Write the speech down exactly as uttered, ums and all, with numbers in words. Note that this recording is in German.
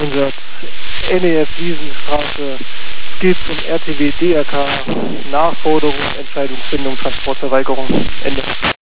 Einsatz N E F Wiesenstraße. Es geht zum R T W D R K. Nachforderung, Entscheidungsfindung, Transportverweigerung. Ende.